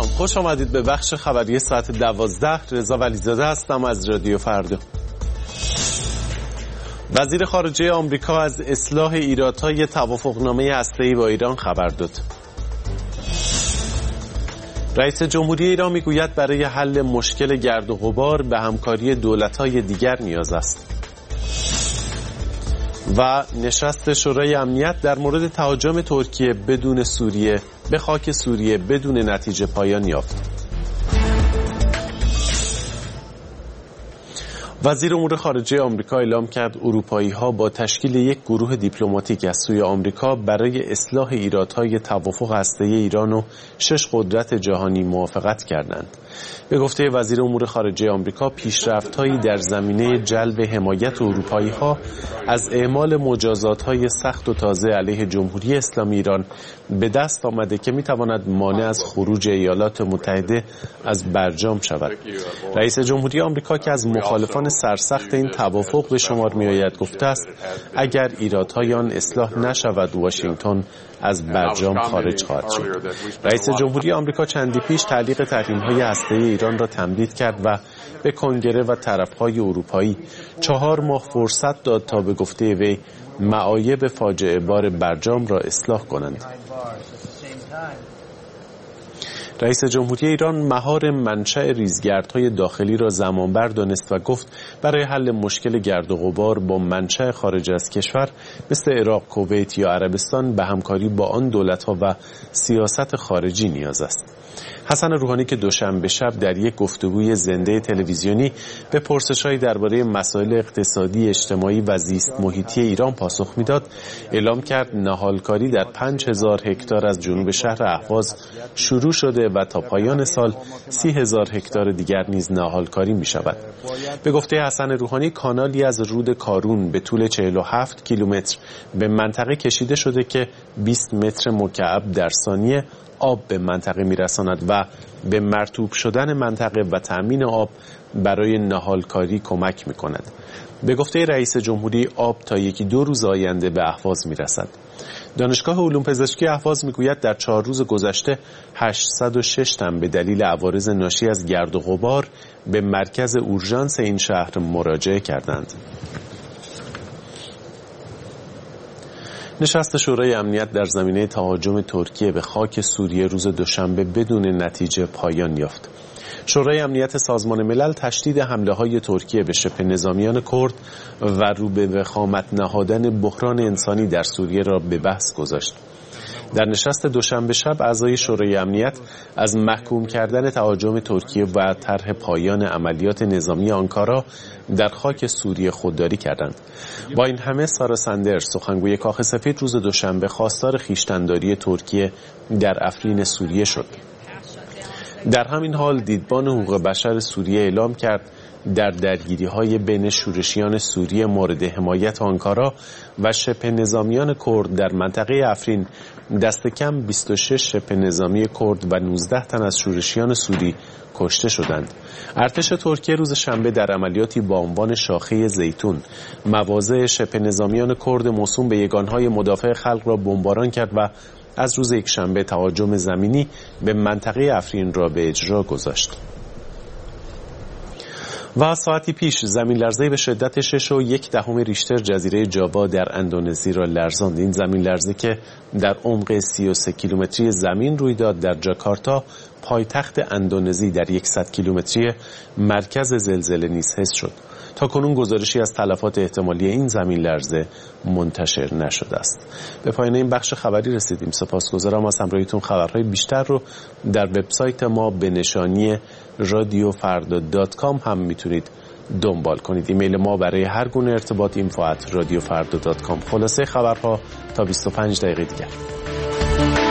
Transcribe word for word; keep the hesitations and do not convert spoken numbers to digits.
خوش آمدید به بخش خبری ساعت دوازده. رضا ولیزاده هستم از رادیو فردا. وزیر خارجه آمریکا از اصلاح ایرادهای توافقنامه هسته‌ای با ایران خبر داد. رئیس جمهوری ایران میگوید برای حل مشکل گرد و غبار به همکاری دولت‌های دیگر نیاز است. و نشست شورای امنیت در مورد تهاجم ترکیه بدون سوریه به خاک سوریه بدون نتیجه پایان یافت. وزیر امور خارجه آمریکا اعلام کرد اروپایی‌ها با تشکیل یک گروه دیپلماتیک از سوی آمریکا برای اصلاح ایرادهای توافق هسته‌ای ایران و شش قدرت جهانی موافقت کردند. به گفته وزیر امور خارجه آمریکا، پیشرفت‌هایی در زمینه جلب حمایت اروپایی‌ها از اعمال مجازات‌های سخت و تازه علیه جمهوری اسلامی ایران به دست آمده که می‌تواند مانع از خروج ایالات متحده از برجام شود. رئیس جمهوری آمریکا که از مخالفان سرسخت این توافق به شمار می‌آید گفته است اگر ایرادهای آن اصلاح نشود واشنگتن از برجام خارج خواهد شد. رئیس جمهوری آمریکا چندی پیش تعلیق تحریم‌های هسته‌ای ایران را تمدید کرد و به کنگره و طرف‌های اروپایی چهار ماه فرصت داد تا به گفته وی معایب فاجعه بار برجام را اصلاح کنند. رئیس جمهوری ایران مهار منشأ ریزگردهای داخلی را زمانبر دانست و گفت برای حل مشکل گرد و غبار با منشأ خارج از کشور مثل عراق، کویت یا عربستان به همکاری با آن دولت‌ها و سیاست خارجی نیاز است. حسن روحانی که دوشنبه شب در یک گفتگوی زنده تلویزیونی به پرسش‌هایی درباره مسائل اقتصادی، اجتماعی و زیست محیطی ایران پاسخ میداد، اعلام کرد نهالکاری در پنج هزار هکتار از جنوب شهر اهواز شروع شده و تا پایان سال سی هزار هکتار دیگر نیز نهالکاری می شود. به گفته حسن روحانی، کانالی از رود کارون به طول چهل و هفت کیلومتر به منطقه کشیده شده که بیست متر مکعب در ثانیه آب به منطقه میرساند و به مرطوب شدن منطقه و تأمین آب برای نهالکاری کمک میکند. به گفته رئیس جمهوری آب تا یکی دو روز آینده به اهواز میرسد. دانشگاه علوم پزشکی اهواز میگوید در چهار روز گذشته هشتصد و شش تن به دلیل عوارض ناشی از گرد و غبار به مرکز اورژانس این شهر مراجعه کردند. نشست شورای امنیت در زمینه تهاجم ترکیه به خاک سوریه روز دوشنبه بدون نتیجه پایان یافت. شورای امنیت سازمان ملل تشدید حمله‌های ترکیه به شبه نظامیان کرد و رو به وخامت نهادن بحران انسانی در سوریه را به بحث گذاشت. در نشست دوشنبه شب اعضای شورای امنیت از محکوم کردن تهاجم ترکیه و طرح پایان عملیات نظامی آنکارا در خاک سوریه خودداری کردند. با این همه سارا سندرز، سخنگوی کاخ سفید، روز دوشنبه خواستار خویشتن‌داری ترکیه در افرین سوریه شد. در همین حال دیدبان حقوق بشر سوریه اعلام کرد در درگیری‌های بین شورشیان سوریه مورد حمایت آنکارا و شبه نظامیان کرد در منطقه افرین دست کم بیست و شش شبه نظامی کرد و نوزده تن از شورشیان سوری کشته شدند. ارتش ترکیه روز شنبه در عملیاتی با عنوان شاخه زیتون مواضع شبه نظامیان کرد موسوم به یگانهای مدافع خلق را بمباران کرد و از روز یکشنبه تهاجم زمینی به منطقه افرین را به اجرا گذاشت. و ساعتی پیش زمین لرزه به شدت شش و یک دهم ریشتر جزیره جاوا در اندونزی را لرزاند. این زمین لرزه که در عمق سی و سه کیلومتری زمین روی داد در جاکارتا، پایتخت اندونزی، در صد کیلومتری مرکز زلزله نیز حس شد. تا کنون گزارشی از تلفات احتمالی این زمین لرزه منتشر نشده است. به پایان این بخش خبری رسیدیم. سپاسگزارم از همراهیتون. خبرهای بیشتر رو در وبسایت ما به نشانی رادیو فردا دات کام هم میتونید دنبال کنید. ایمیل ما برای هر گونه ارتباط اینفو ات رادیو فردا دات کام. خلاصه خبرها تا بیست و پنج دقیقه دیگر.